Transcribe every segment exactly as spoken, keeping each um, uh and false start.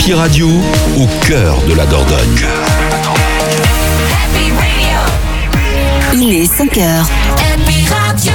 Happy Radio, au cœur de la Dordogne. Il est cinq heures. Happy Radio.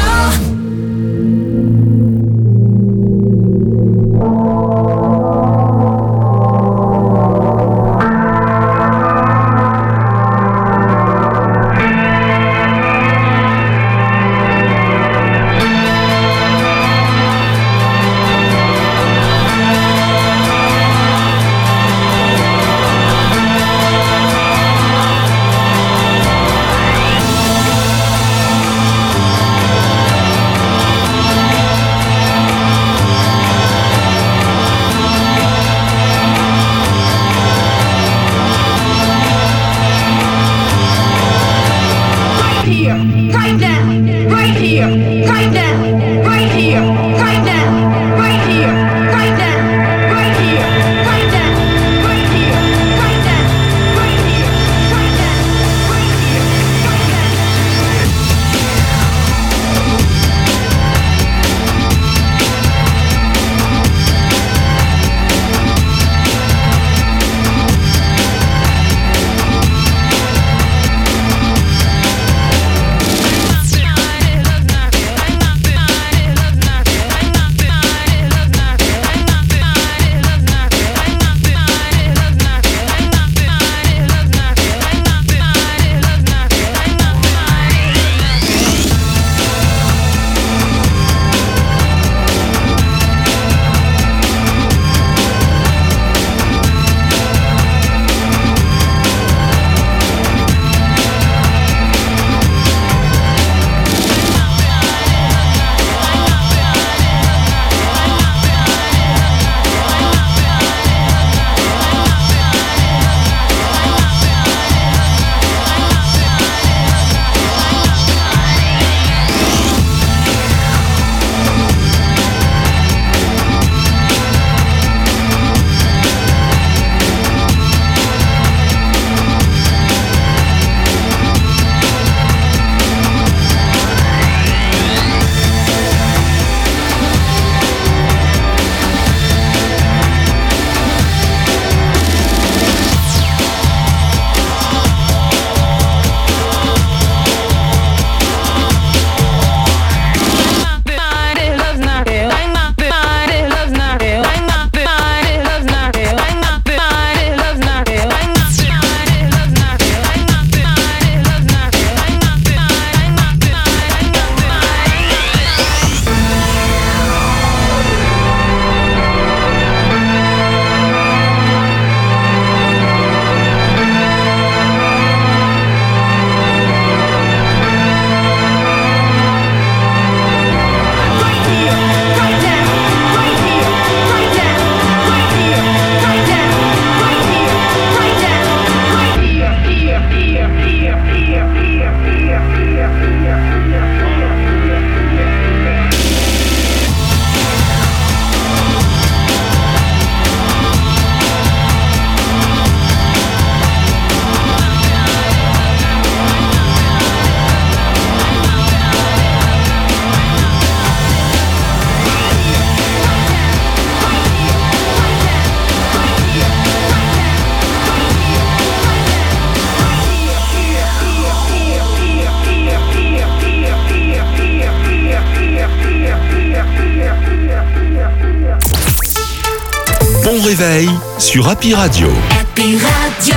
Réveil sur Happy Radio. Happy Radio.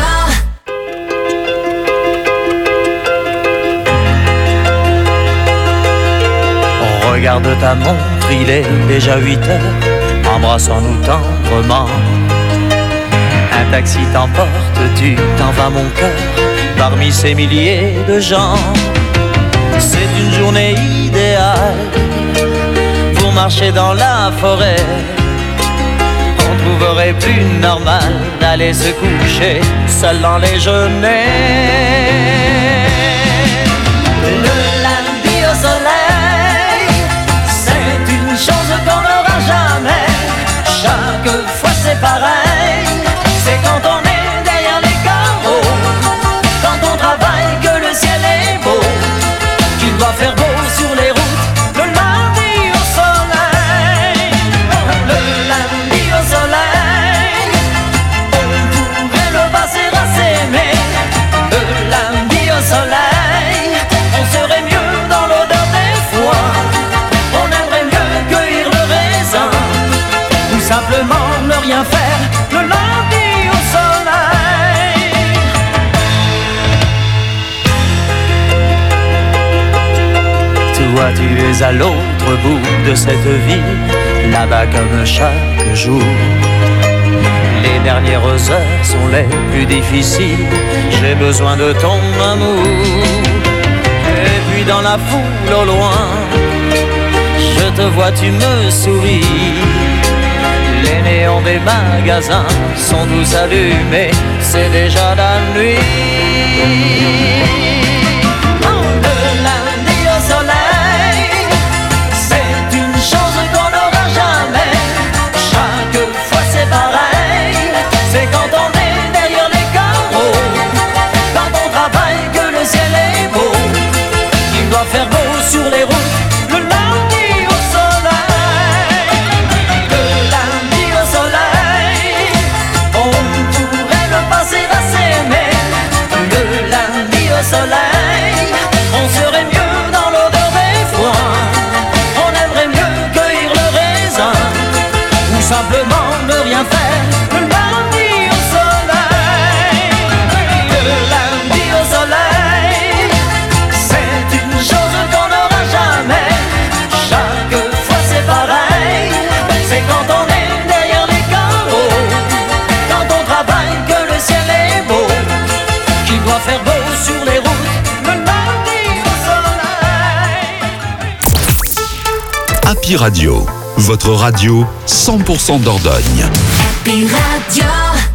On regarde ta montre, il est déjà huit heures, embrassons-nous tendrement. Un taxi t'emporte, tu t'en vas mon cœur, parmi ces milliers de gens. C'est une journée idéale pour marcher dans la forêt. On trouverait plus normal d'aller se coucher seul dans les genêts. Le lundi au soleil, c'est une chose qu'on n'aura jamais. Chaque fois c'est pareil, c'est quand on est derrière les carreaux, quand on travaille que le ciel est beau, qu'il doit faire beau sur les routes. Le lundi au soleil, le lundi au soleil, Toi tu es à l'autre bout de cette vie, là-bas comme chaque jour. Les dernières heures sont les plus difficiles, j'ai besoin de ton amour. Et puis dans la foule au loin, je te vois, tu me souris. Les néons des magasins sont tous allumés, c'est déjà la nuit. Le lundi au soleil, c'est une chose qu'on n'aura jamais. Chaque fois c'est pareil, c'est quand on est derrière les carreaux, quand on travaille que le ciel est beau. Il doit faire beau sur les routes, le lundi au soleil. Le lundi au soleil, on pourrait le passer à s'aimer. Le lundi au soleil, on serait mieux dans l'odeur des foins. On aimerait mieux cueillir le raisin, ou simplement ne rien faire. Le lundi au soleil, le lundi au soleil, c'est une chose qu'on n'aura jamais. Chaque fois c'est pareil, c'est quand on est derrière les carreaux, quand on travaille que le ciel est beau, qu'il doit faire beau sur les routes. Le lundi au soleil. Happy Radio, votre radio cent pour cent Dordogne. Happy Radio.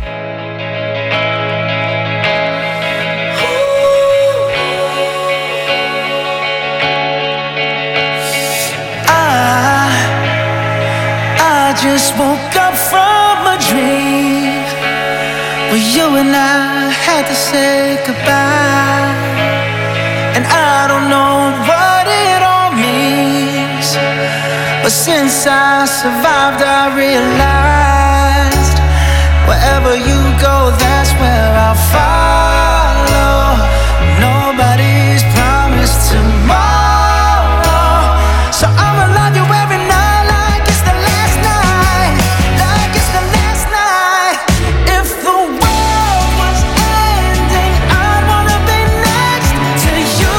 I, I just woke up from a dream where you and I had to say goodbye. And I don't know what it all means, but since I survived I realized wherever you go, that's where I'll follow. Nobody's promised tomorrow, so I'ma love you every night like it's the last night, like it's the last night. If the world was ending, I'd wanna be next to you.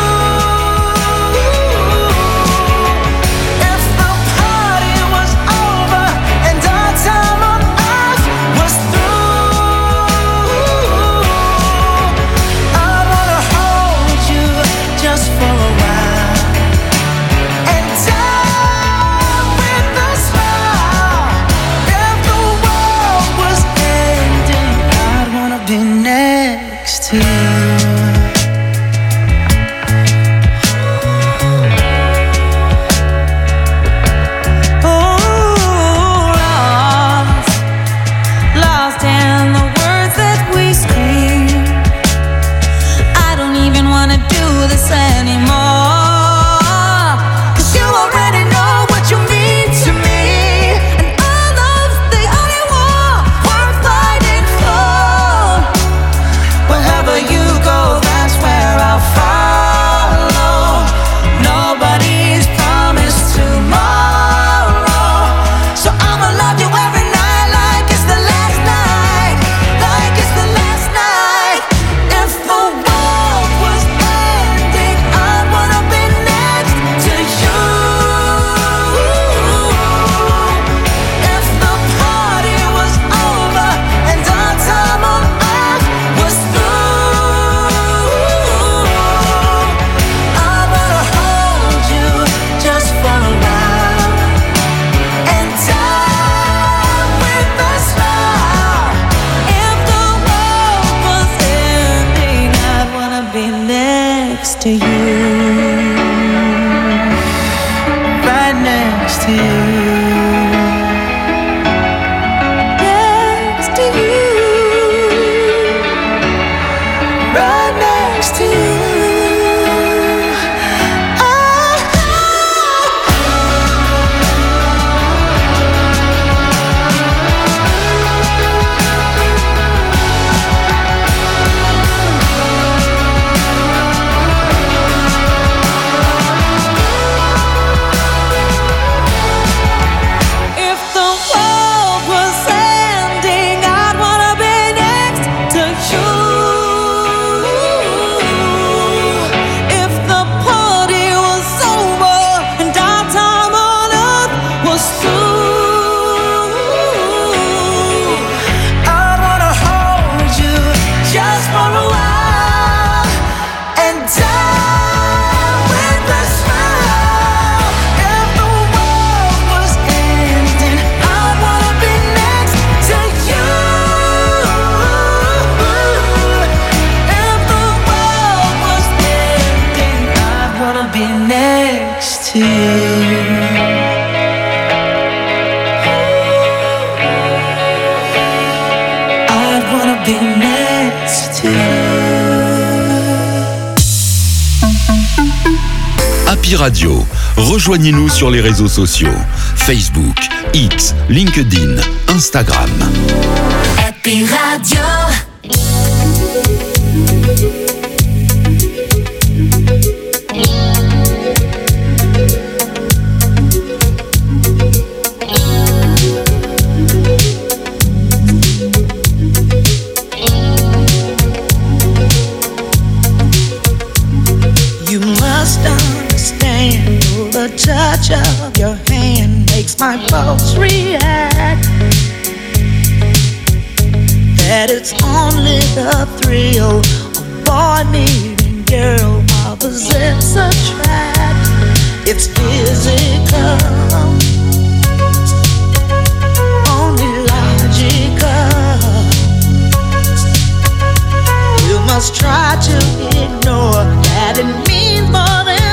If the party was over and our time on earth was through, I'd wanna hold you just for a while and die with a smile. If the world was ending, I'd wanna be next to you. Lost, lost in the words that we scream. I don't even wanna do this anymore, 'cause you already know what you mean to me, and all love's the only war worth fighting for. Wherever you go, that's where I'll follow. Nobody's promised tomorrow, so I'ma love you every night like it's the last night, like it's the last night. If the world was ending, I'd wanna be next to you. If the party was over and our time on earth was through, I wanna hold you just for a while and die with a smile. If the world was ending, I'd wanna be next to you, right next to you, next to you, right next to you. to you. I'd wanna be next to you. Happy Radio. Rejoignez-nous sur les réseaux sociaux. Facebook, X, LinkedIn, Instagram. Happy Radio. The touch of your hand makes my pulse react. That it's only the thrill of boy meeting girl opposites attract. It's physical, only logical. You must try to ignore that it means more than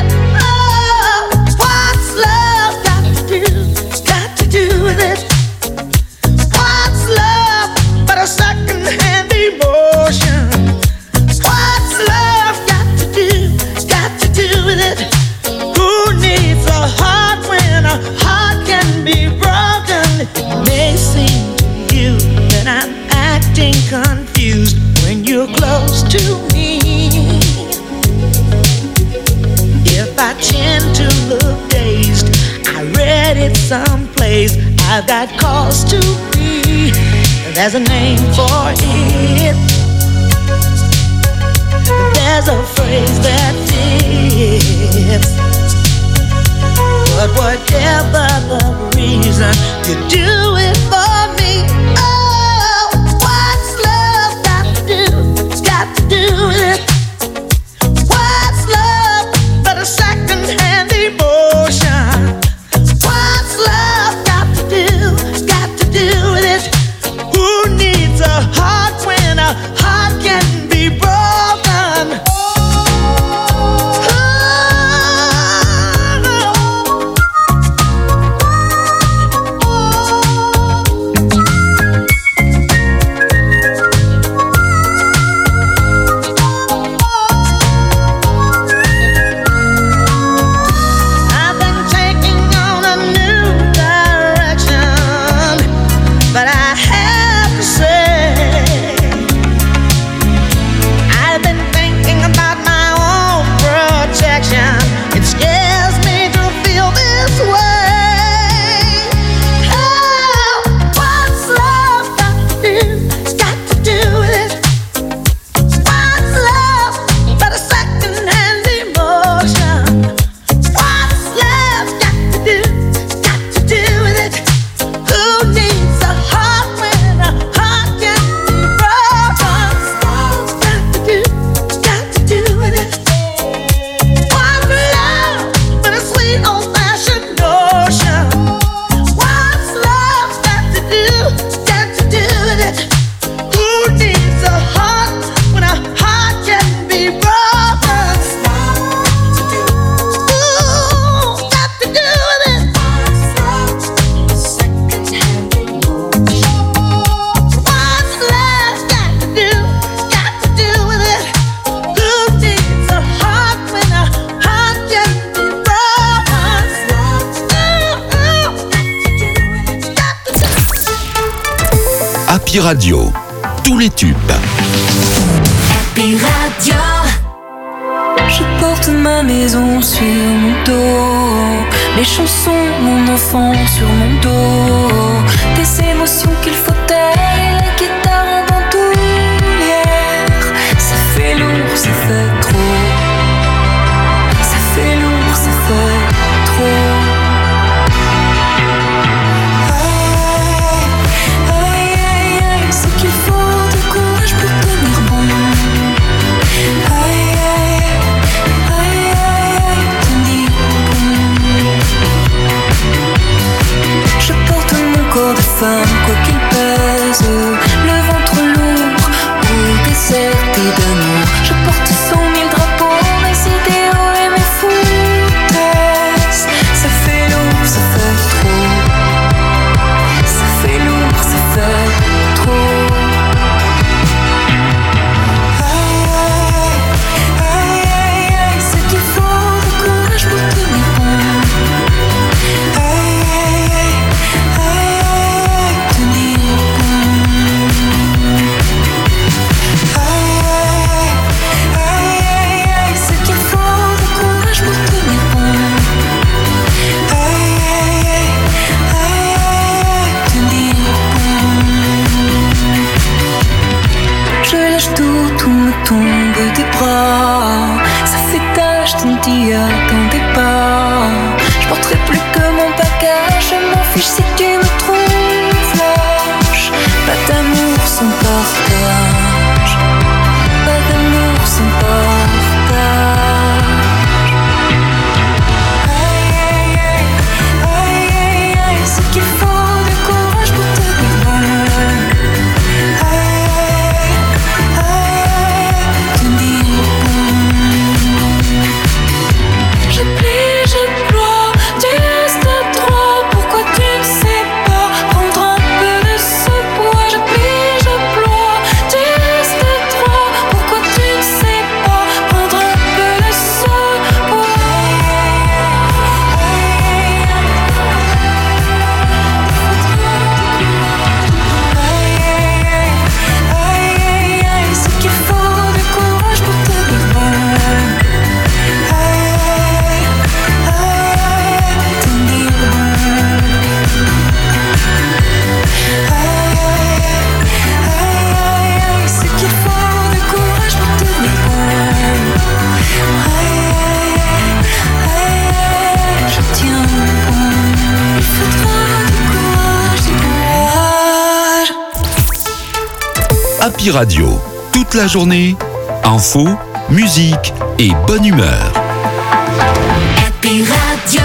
a second-hand emotion. What's love got to do, got to do with it? Who needs a heart when a heart can be broken? It may seem to you that I'm acting confused when you're close to me. If I tend to look dazed, I read it someplace, I've got cause to be. There's a name for it. There's a phrase that fits. But whatever the reason, you do it for me. Oh, what's love got to do? It's got to do with it. What's love but a second-hand emotion? What's love got to do? It's got to do with it. Who needs a heart when a heart can be broken? I've been taking on a new direction, but I have to say, I've been thinking about my own protection. It scares me to feel this way. Oh, what's love got to do? It's got to do with it. What's love but a second-hand emotion? What's love got to do? Got to do with it. Who needs a heart when a heart can be broken? What's got to do? Got to do with it. What's love but a sweet old-fashioned notion? What's love got to do? Got to do with it. Who needs a heart when a heart can be broken? Ooh, got to do with it. What's love got to do? Got to do with it. Who needs a heart when a heart can be broken? Got to do. Happy Radio. Tous les tubes. Happy Radio. Je porte ma maison sur mon dos, les chansons, mon enfant sur mon dos, des émotions qu'il faut taire et la guitare en bandoulière. Ça fait lourd, ça fait trop. Ça fait lourd, ça fait trop. Aïe, aïe, aïe, ce qu'il faut de courage pour tenir bon. Aïe, aïe, aïe, aïe, aïe, tenir bon. Je porte mon corps de femme, quoi qu'il pèse, le ventre lourd, ou déserté d'amour. Je porte cent mille drapeaux, mes idéaux et mes foutaises. fiche si tu me trouves lâche. Pas d'amour sans partage. Pas d'amour sans partage. Aïe aïe aïe, aïe aïe aïe, c'est qu'il faut du courage pour te dire bon. Aïe aïe aïe, te dire bon. Je plie, je ploie, tu restes à trois. Pourquoi tu ne sais pas prendre un peu de ce poids? Je plie, je ploie, tu restes à trois. Pourquoi tu ne sais pas prendre un peu de ce poids? Aïe aïe aïe, aïe aïe aïe, c'est qu'il faut du courage pour te dire bon. Aïe aïe, te dire bon. Aïe aïe aïe, c'est qu'il faut du courage pour te dire bon. Aïe aïe aïe, je tiens bon. Il faudra du courage, du courage. Happy Radio, toute la journée, info, musique et bonne humeur. Happy Radio.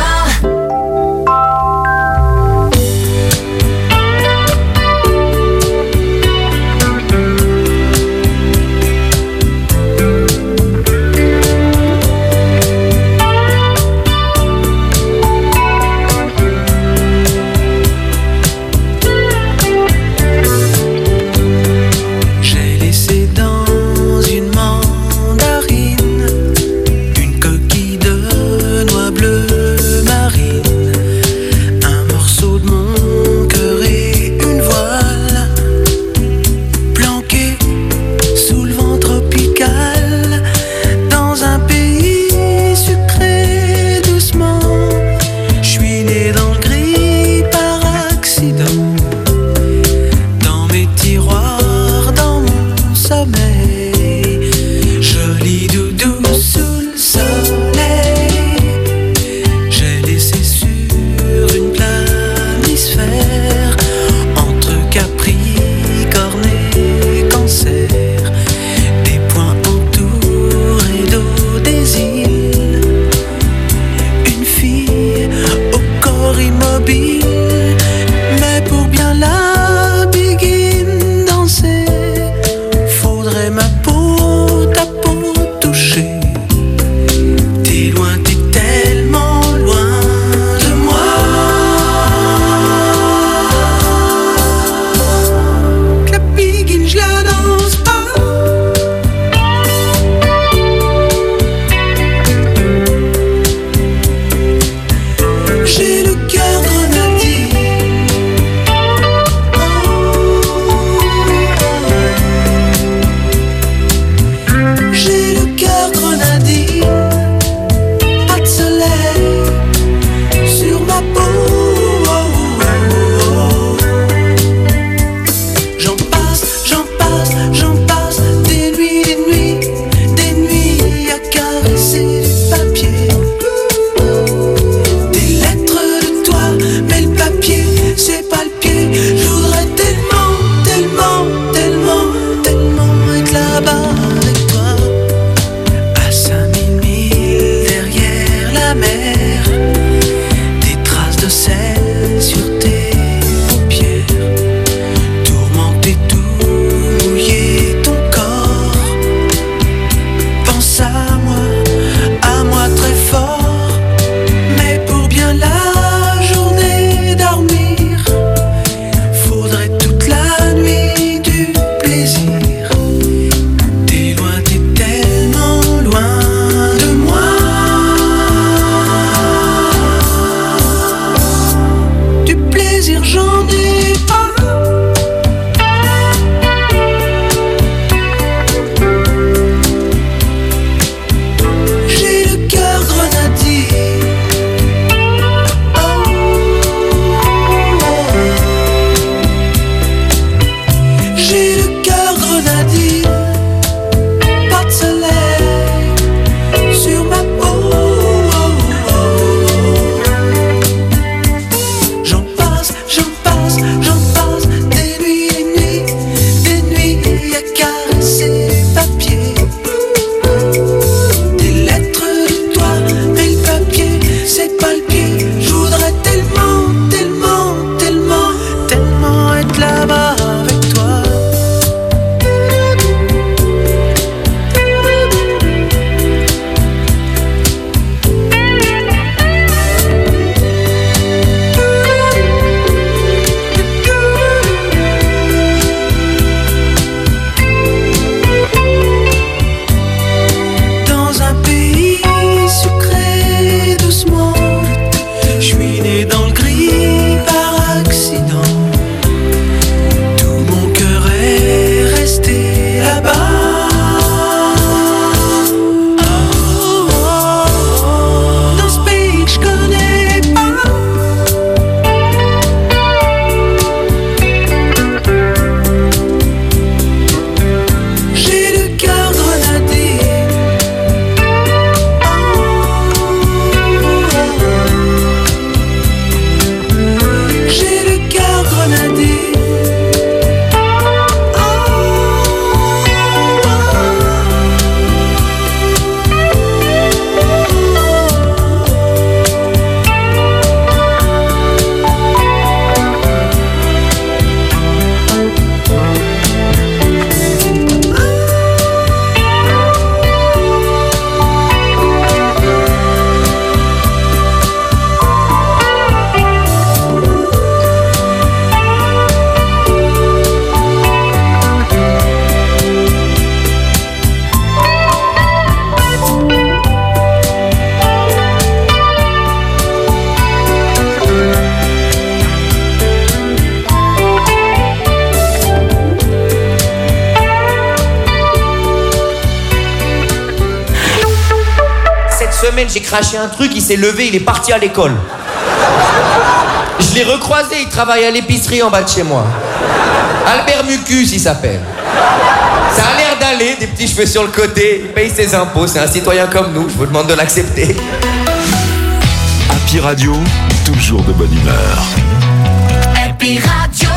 J'ai laissé dans une mandarine une coquille de noix bleues marine, un morceau de mon cœur et une voile planquée sous le vent tropical dans un pays sucré doucement. Je suis né dans le gris par accident, dans mes tiroirs, dans mon sommeil. Joli doudou sous le soleil, j'ai laissé sur une planisphère entre Capricorne et Cancer des points entourés d'eau des îles. Une fille au corps immobile semaine, j'ai craché un truc, il s'est levé, il est parti à l'école. Je l'ai recroisé, il travaille à l'épicerie en bas de chez moi. Albert Mucus, il s'appelle. Ça a l'air d'aller, des petits cheveux sur le côté, il paye ses impôts, c'est un citoyen comme nous, je vous demande de l'accepter. Happy Radio, toujours de bonne humeur. Happy Radio.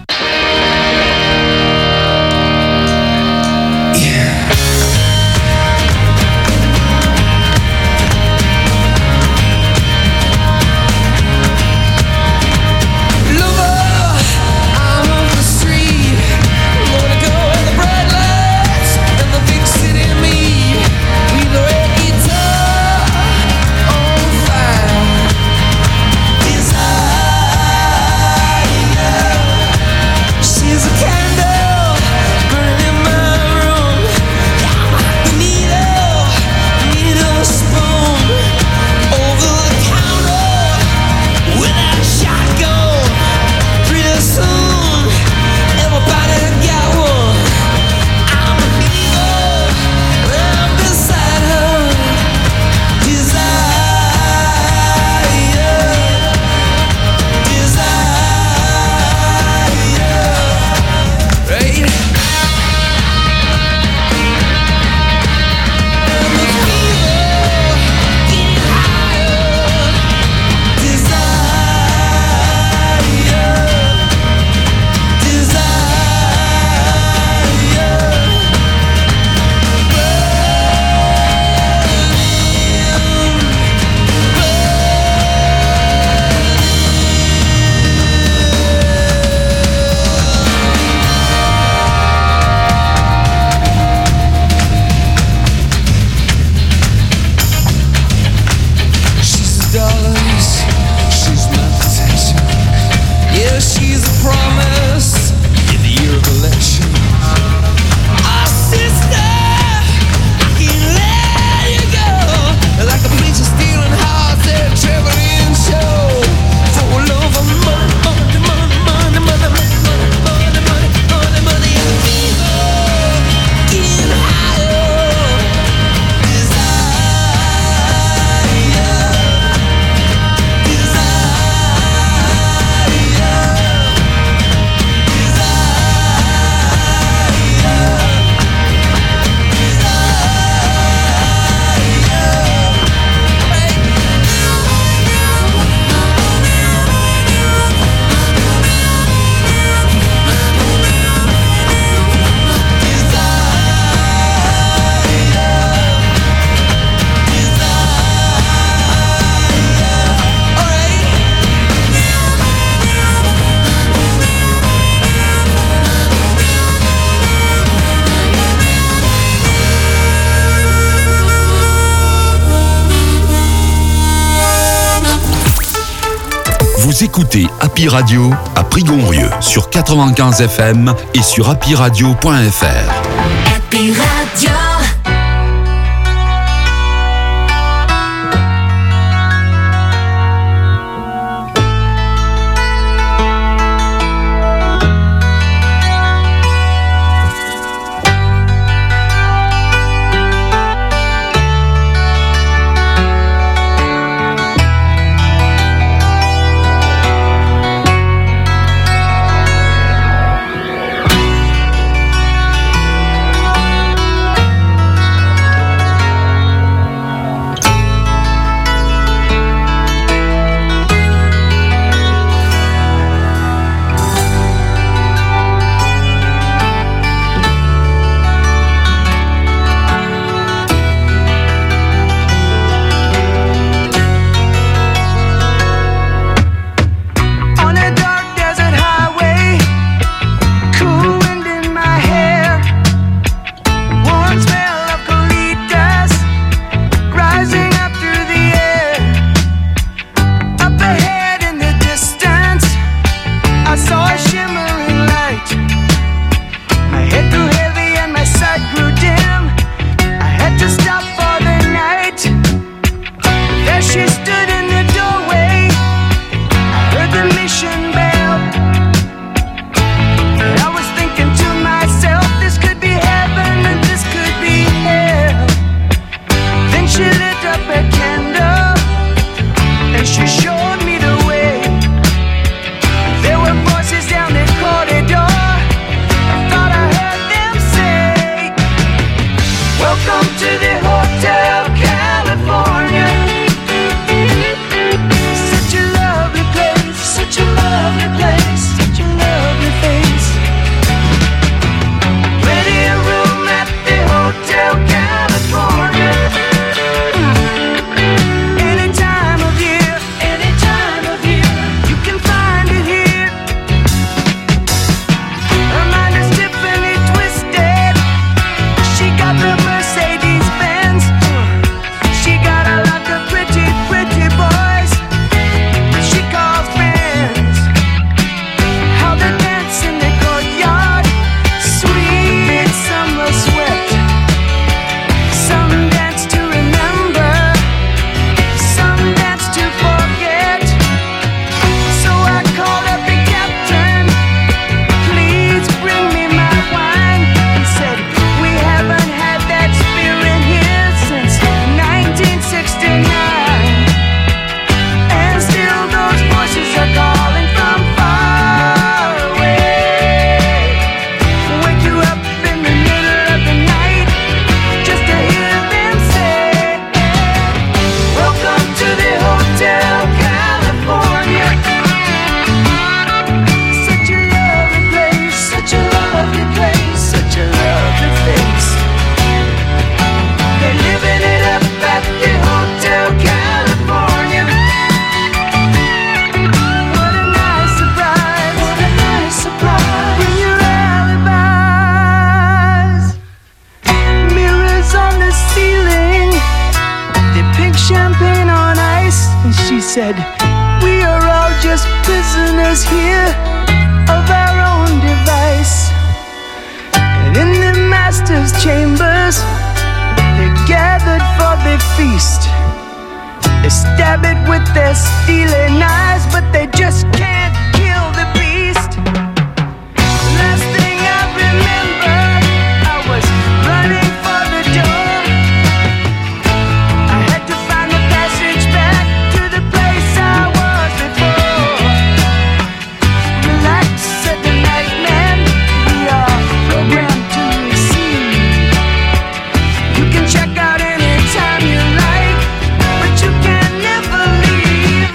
Vous écoutez Happy Radio à Prigonrieux sur quatre-vingt-quinze F M et sur happy radio point f r. Happy Radio. said, we are all just prisoners here of our own device. And in the master's chambers, they're gathered for the feast. They stab it with their steely knives, but they just can't kill the beast. Last thing I remember, I was running for the door. I had to find the passage back to the place I was before. Relax, said the night man, we are programmed to receive. You can check out anytime you like, but you can never leave.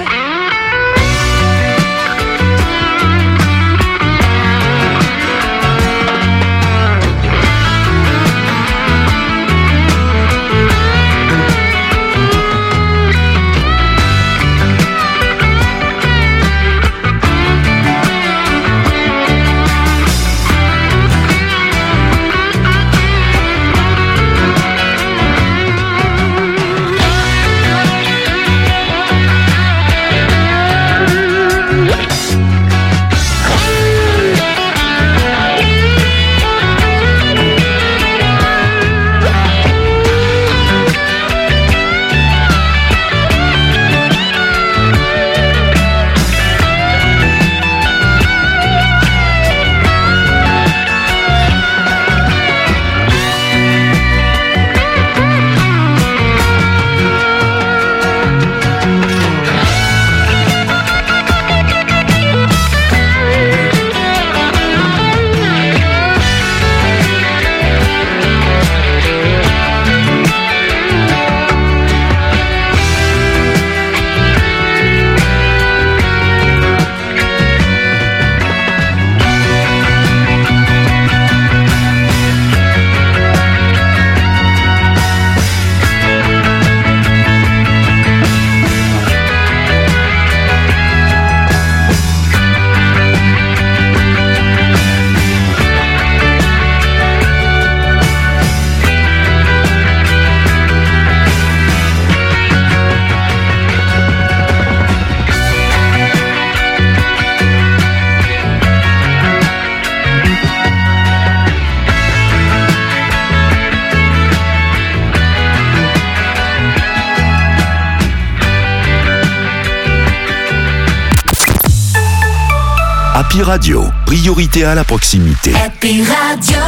Happy Radio, priorité à la proximité. Happy Radio.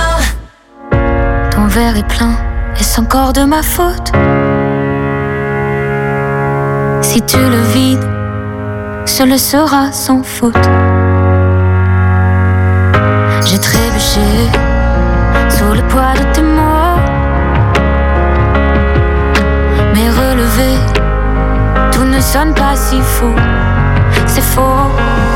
Ton verre est plein, est-ce encore de ma faute? Si tu le vides, ce le sera sans faute. J'ai trébuché sous le poids de tes mots, mais relevé, tout ne sonne pas si faux. C'est faux.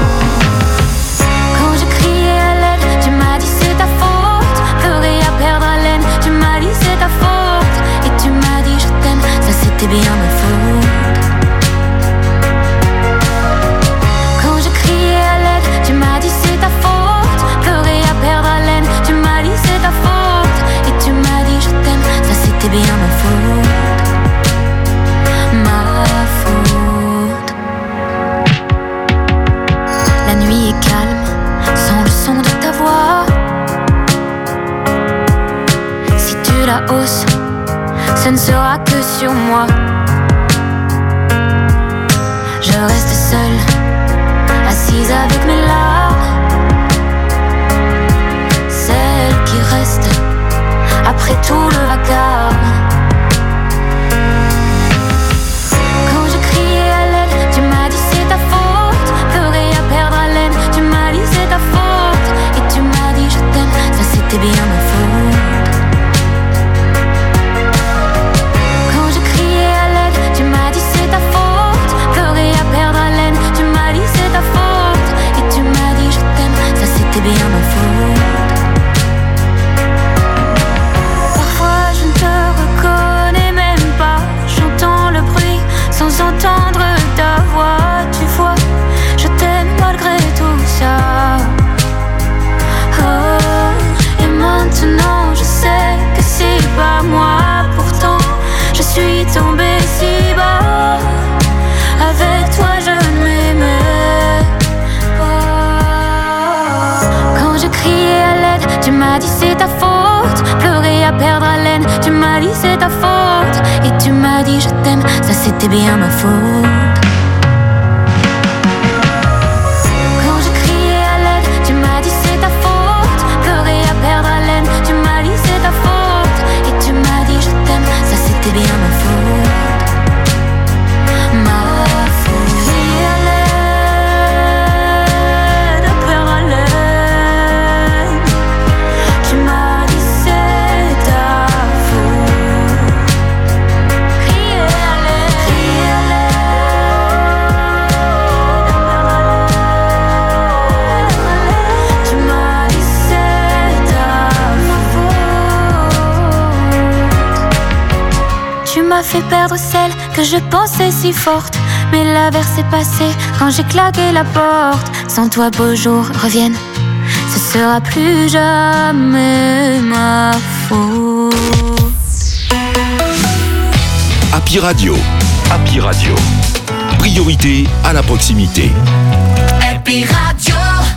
Quand je criais à l'aide, tu m'as dit c'est ta faute. Pleurer à perdre haleine, tu m'as dit c'est ta faute. Et tu m'as dit je t'aime, ça c'était bien ma faute. Quand je criais à l'aide, tu m'as dit c'est ta faute. Pleurer à perdre haleine, tu m'as dit c'est ta faute. Et tu m'as dit je t'aime, ça c'était bien ma faute. Ma faute. La nuit est calme, sans le son de ta voix. Si tu la hausses, ce ne sera que sur moi. Je reste seule, assise avec mes larmes, celles qui restent après tout le vacarme. Quand je criais à l'aide, tu m'as dit c'est ta faute. Pleurer à perdre haleine, tu m'as dit c'est ta faute. Et tu m'as dit je t'aime, ça c'était bien ma faute. Quand je criais à l'aide, tu m'as dit c'est ta faute. Pleurer à perdre haleine, tu m'as dit c'est ta faute. Et tu m'as dit je t'aime, ça c'était bien ma faute. Parfois je ne te reconnais m'as dit c'est ta faute. Et tu m'as dit je t'aime, ça c'était bien ma faute. Quand je criais à l'aide, tu m'as dit c'est ta faute. Pleurer à perdre haleine, tu m'as dit c'est ta faute. Et tu m'as dit je t'aime, ça c'était bien ma faute. Ma faute. Crier à l'aide, à perdre haleine, tu m'as dit c'est ta faute. Crier à l'aide, crier à l'aide, tu m'as dit c'est ta faute. Tu m'as fait perdre celle que je pensais si forte, mais l'averse est passée quand j'ai claqué la porte. Sans toi beaux jours reviennent, ce sera plus jamais ma faute. Happy Radio. Happy Radio. Priorité à la proximité. Happy Radio.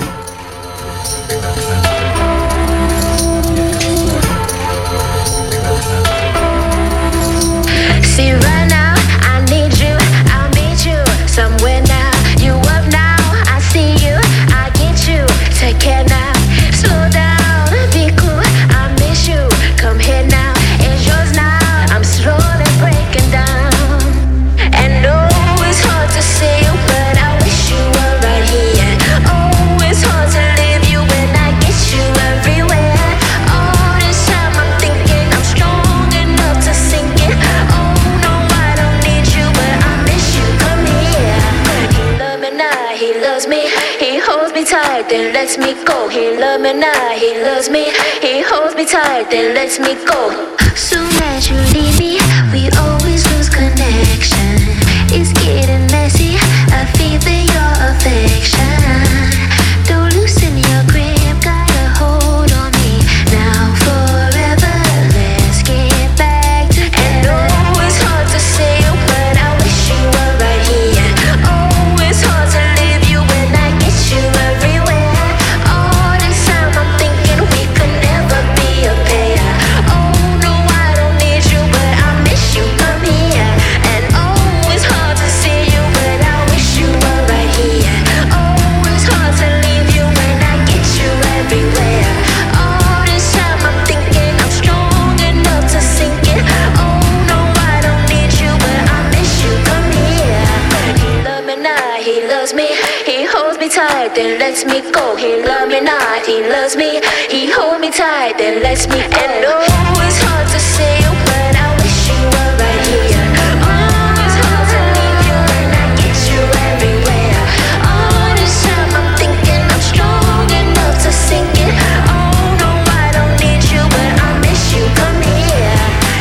See right now, I need you, I'll meet you somewhere now. You up now, I see you, I get you. Take care now, slow down, be cool, I miss you. Come here now, it's yours now. I'm slowly breaking down. And oh, it's hard to see you, but I wish you were right here. Oh, it's hard to leave you when I get you everywhere. All this time I'm thinking I'm strong enough to sink it. Oh no, I don't need you, but I miss you. Come here. He loves me now, he loves me. He holds me tight, then lets me go. He loves me now, he loves me. He holds me tight, then lets me go. Soon as you leave me, we always lose connection. It's getting messy, I feel your affection. Don't loosen your grip, got a hold on me. Now forever, let's get back together. And oh, it's hard to say you, but I wish you were right here. Oh, it's hard to leave you when I get you everywhere. All this time I'm thinking we could never be a pair. Oh no, I don't need you, but I miss you. Come here. And oh, it's hard to see you, but I wish you were right here. Oh, it's hard to leave you when I get you everywhere. All this time I'm thinking I'm strong enough to sink it. Oh no, I don't need you, but I miss you. Come here. He loves me now, he loves me. He holds me tight, then lets me go. He loves me now, he loves me. He holds me tight, then lets me go. And oh, it's hard to say you, but I wish you were right here. Oh, it's hard to leave you when I get you everywhere. All this time I'm thinking I'm strong enough to sink it. Oh no, I don't need you, but I miss you. Come here.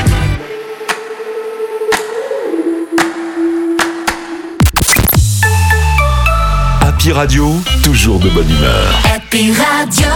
Happy Radio, toujours de bonne humeur. Happy Radio.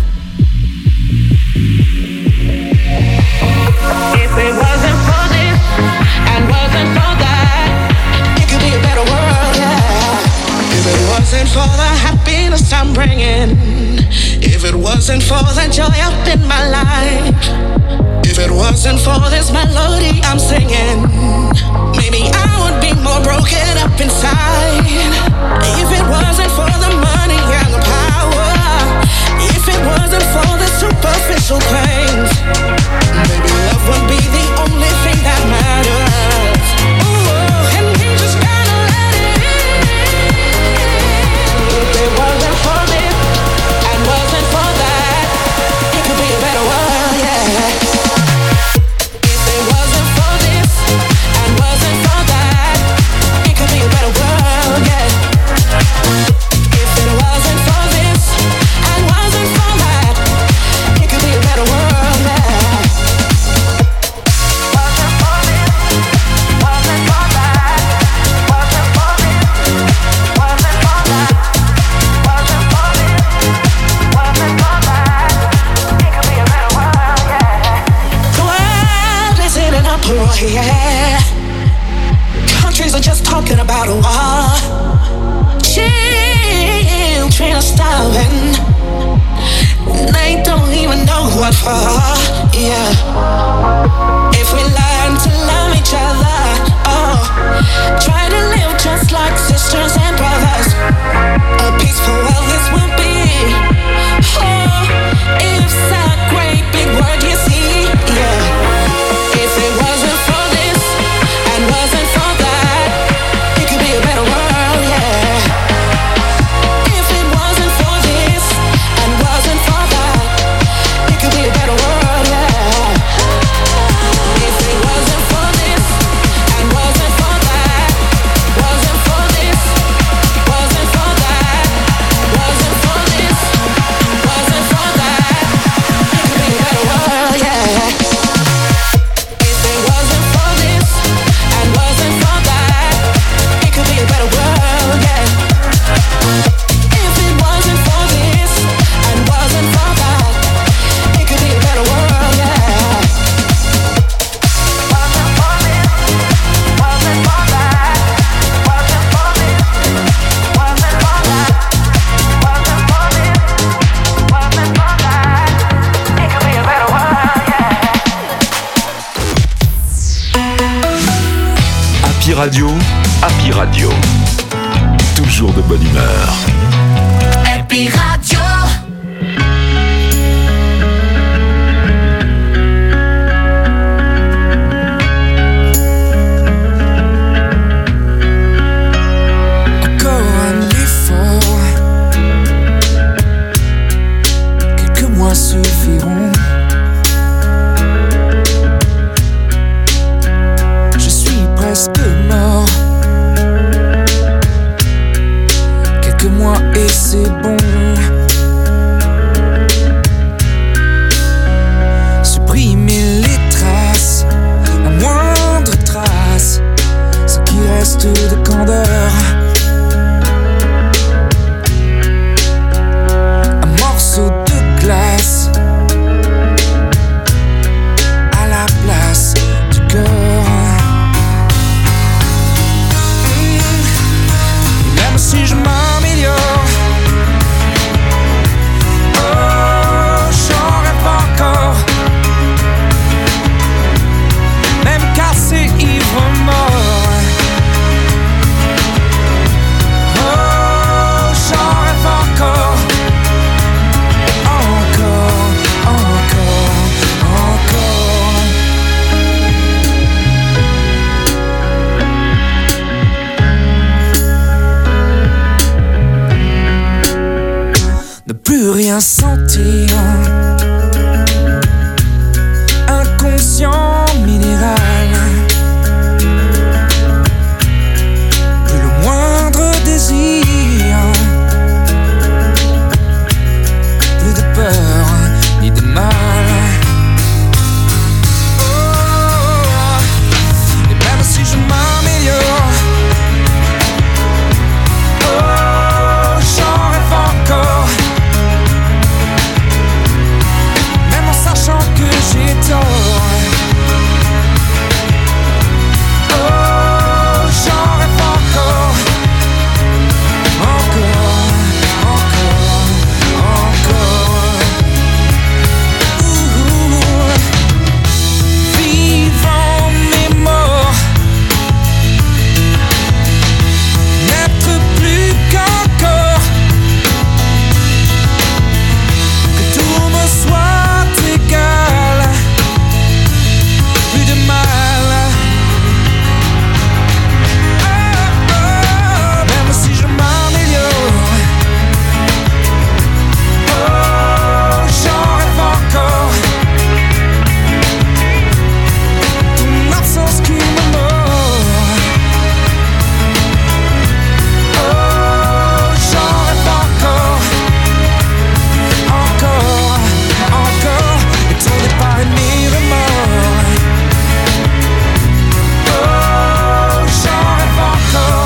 If it wasn't for this and wasn't for that, it could be a better world, yeah. If it wasn't for the happiness I'm bringing, if it wasn't for the joy up in my life, if it wasn't for this melody I'm singing, maybe I would be more broken up inside. If it wasn't for the money and the power, if it wasn't for the superficial things, maybe love would be the only thing that matters. Ooh, and we just gotta let it in. If it wasn't for this and wasn't for that, it could be a better world, yeah. If it wasn't for this and wasn't for that, it could be a better world, yeah. Radio, Happy Radio. Toujours de bonne humeur. Happy Radio. Suffiront. Je suis presque mort. Quelques mois et c'est bon. Supprimer les traces, la moindre trace, ce qui reste de candeur. Un morceau de glace à la place du cœur. Et même si je m'améliore, oh, j'en rêve encore. Même cassé, ivre, mort. Oh, j'en rêve encore. Encore, encore, encore. Ne plus rien sentir. Inconscient minéral. Plus le moindre désir. Plus de peur, ni de mal. Oh, et même si je m'améliore, oh, j'en rêve encore. Même en sachant que j'ai tort. Oh, j'en rêve encore. Encore, encore, encore. Ouh, vivant mais mort, n'être plus qu'un corps, que tout me soit égal, plus de mal. Ah, ah, même si je m'améliore, oh, j'en rêve encore. Ton absence qui me mord. Oh, j'en rêve encore. Encore, encore. Et ton départ et mes remords. Oh, j'en rêve encore.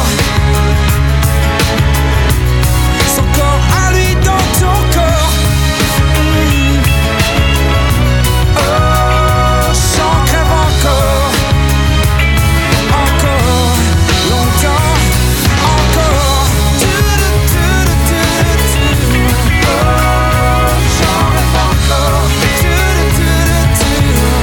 Son corps à lui dans ton corps. Mm. Oh, j'en crève encore. Encore, longtemps, encore. Tu-du-tu-du-tu-du-tu. Oh, j'en rêve encore. Tu-du-tu-du-tu.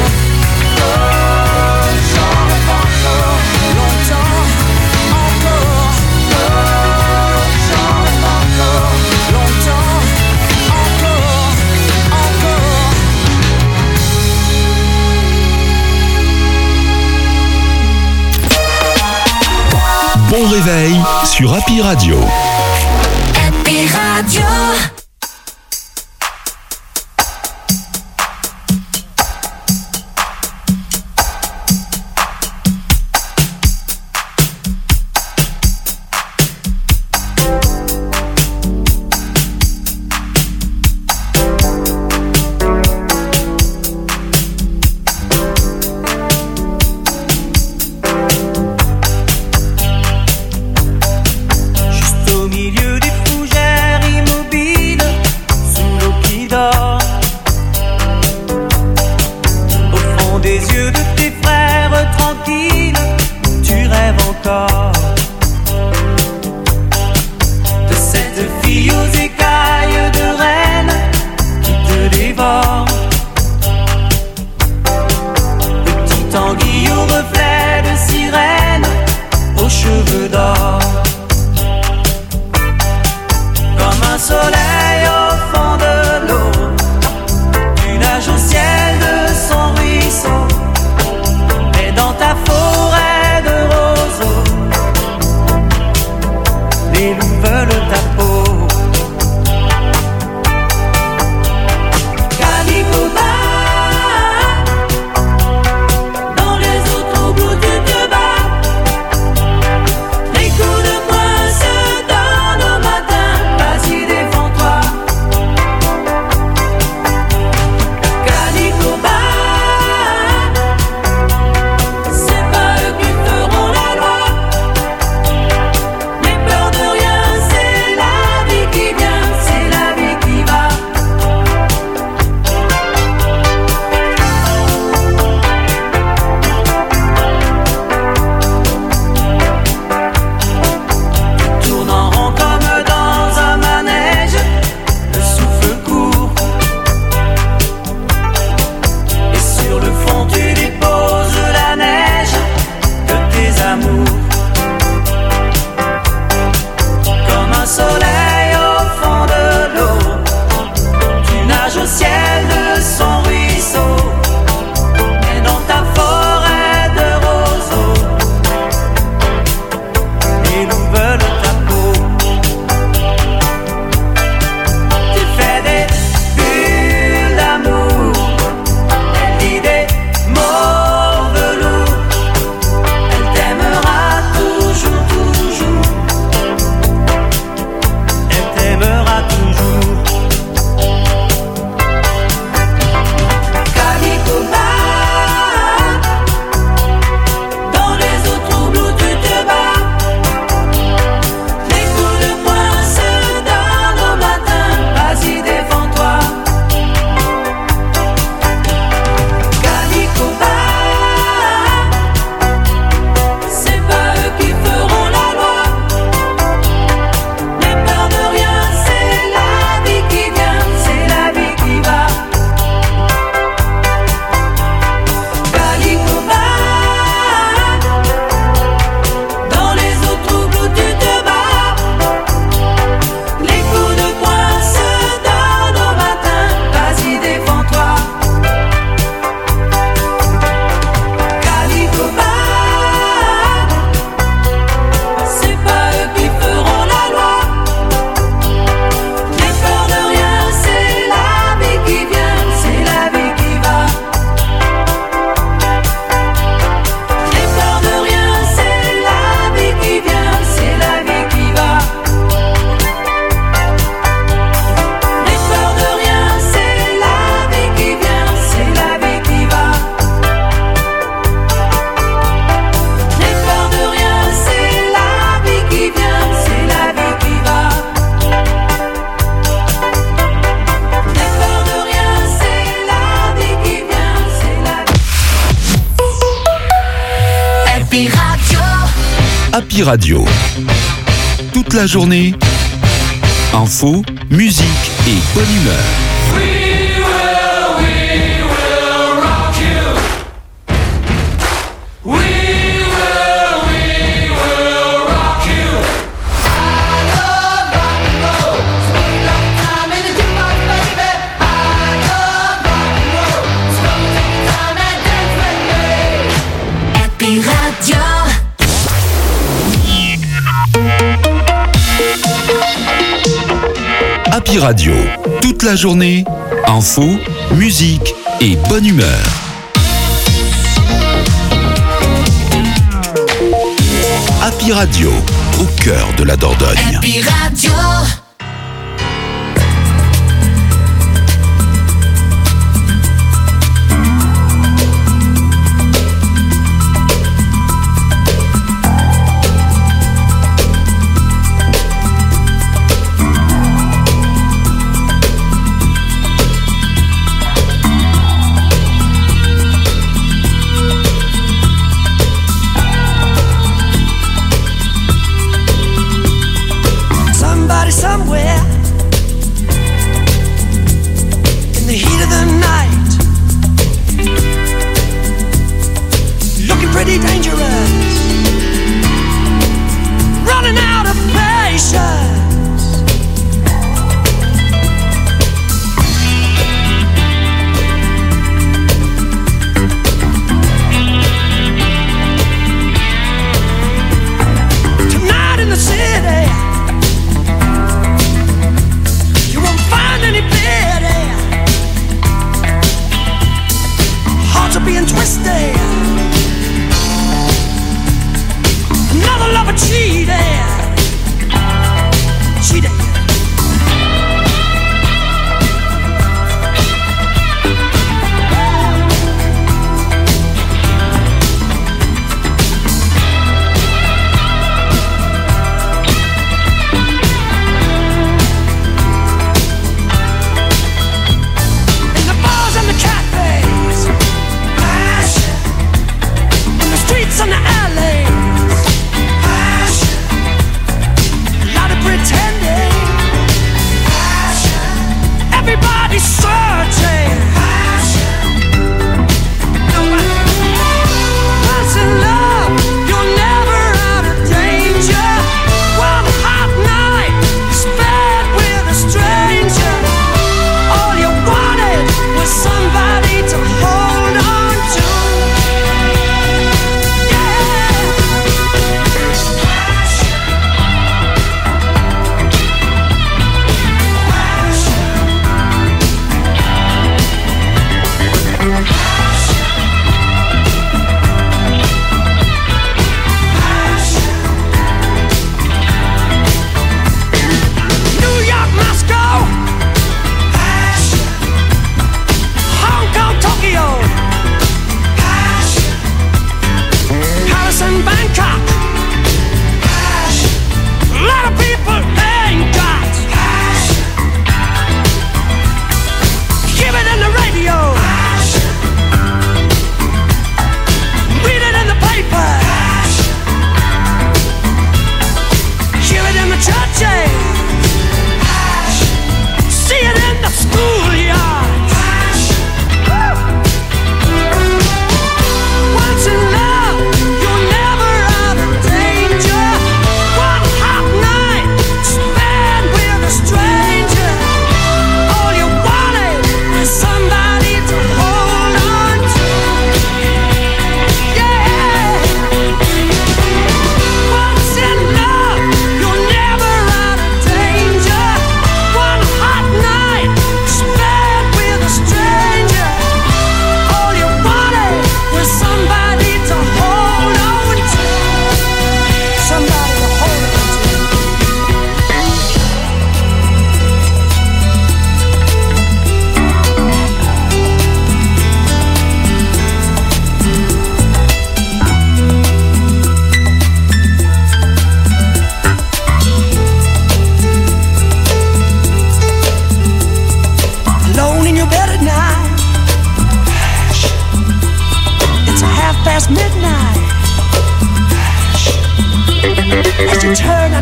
Oh, j'en rêve encore. Longtemps, encore. Oh, j'en rêve encore. Longtemps, encore, encore. Bon réveil sur Happy Radio. Happy Radio. Juste au milieu des fougères immobiles, veulent ta peau. Calicoba, dans les eaux troubles où tu te bats, les coups de poing se donnent au matin, vas-y défends-toi. Calicoba, c'est pas eux qui feront la loi, n'aie peur de rien, c'est la vie qui vient, c'est la vie qui va. Tourne en rond comme dans un manège, le souffle court, et sur le front tu déposes la neige de tes amours. Comme un soleil au fond de l'eau, tu nages au ciel de son ruisseau, et dans ta forêt de roseaux, les loups veulent ta peau. Tu fais des bulles d'amour, elle dit des mots velours, elle t'aimera toujours, toujours, elle t'aimera toujours. Calicoba, dans les eaux troubles où tu te bats, les coups de poing se donnent au matin, vas-y défends-toi. Calicoba, c'est pas eux qui feront la loi, n'aie peur de rien, c'est la vie qui vient, c'est la vie qui va. Calicoba, dans les eaux troubles où tu te bats, les coups de poing se donnent au matin, vas-y défends-toi. Calicoba, c'est pas eux qui feront la loi, n'aie peur de rien, c'est la vie qui vient, c'est la vie qui va. N'aie peur de rien, c'est la vie qui vient, c'est la vie qui va. N'aie peur de rien, c'est la vie qui vient, c'est la vie qui va. N'aie peur de rien, c'est la vie qui vient, c'est la vie qui va. N'aie peur de rien, c'est la vie qui vient, c'est la vie. Happy Radio. Happy Radio. Toute la journée, info, musique et bonne humeur. Happy Radio. Happy Radio. Toute la journée, info, musique et bonne humeur. Happy Radio, au cœur de la Dordogne. Happy Radio.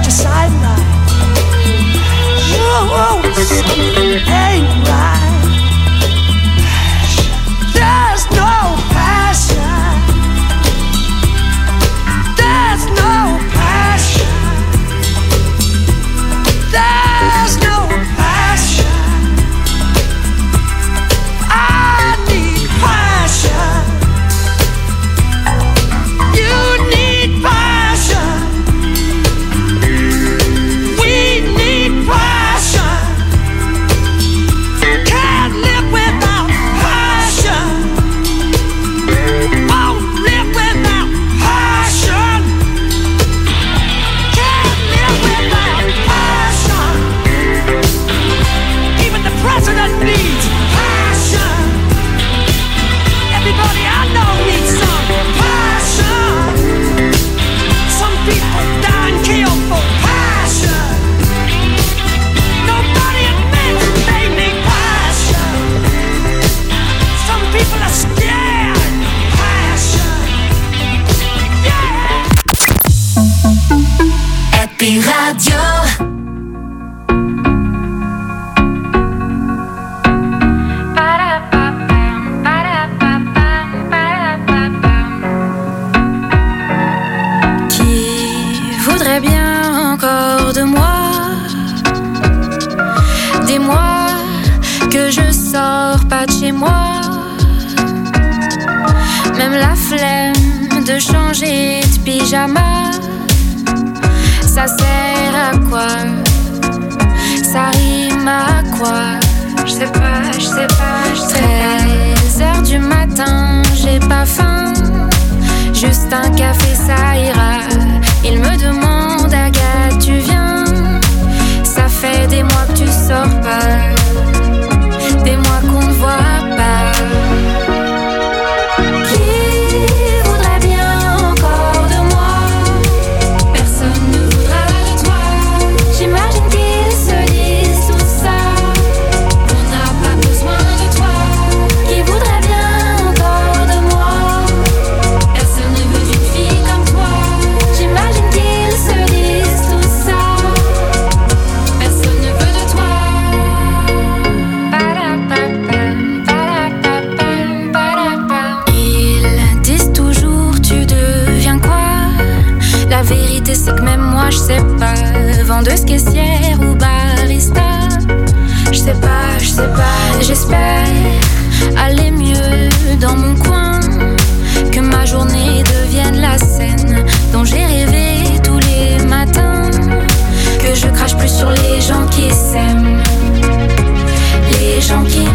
such a sideline. Oh, something ain't right. There's no passion. There's no passion. There's no passion. I need passion. You need passion. We need passion. Can't live without passion. Won't live without passion. Can't live without passion. Even the president needs passion. Everybody I know needs some passion. Some people die and kill for passion. Nobody admits they need passion. Some people are scared. Passion. Yeah. Happy Radio. Qui voudrait bien encore de moi? Dis-moi que je sors pas de chez moi. Même la flemme de changer de pyjama. Ça sert à quoi? Ça rime à quoi? Je sais pas, je sais pas, je sais pas. treize heures du matin, j'ai pas faim. Juste un café, ça ira. Il me demande, Agathe, tu viens? Ça fait des mois que tu sors pas. Des mois qu'on ne voit pas. Qui voudrait bien encore de moi? Personne ne voudra de toi. J'imagine qu'ils se disent tout ça. On n'a pas besoin de toi. Qui voudrait bien encore de moi? Personne ne veut d'une fille comme toi. J'imagine qu'ils se disent tout ça. Personne ne veut de toi. Ils disent toujours tu deviens quoi? La vérité c'est que même moi je sais pas. Vendeuse, caissière ou barista, je sais pas, je sais pas. J'espère aller mieux dans mon coin. Que ma journée devienne la scène dont j'ai rêvé tous les matins. Que je crache plus sur les gens qui s'aiment. Les gens qui